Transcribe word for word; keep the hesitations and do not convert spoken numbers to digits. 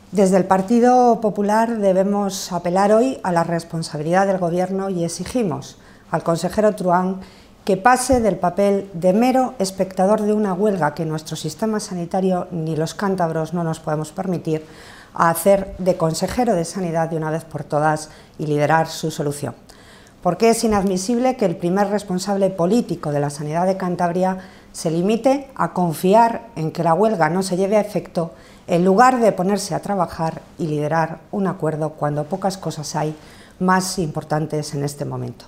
Desde el Partido Popular debemos apelar hoy a la responsabilidad del Gobierno y exigimos al consejero Truán que pase del papel de mero espectador de una huelga que nuestro sistema sanitario ni los cántabros no nos podemos permitir, a hacer de consejero de Sanidad de una vez por todas y liderar su solución. Porque es inadmisible que el primer responsable político de la sanidad de Cantabria se limite a confiar en que la huelga no se lleve a efecto en lugar de ponerse a trabajar y liderar un acuerdo cuando pocas cosas hay más importantes en este momento.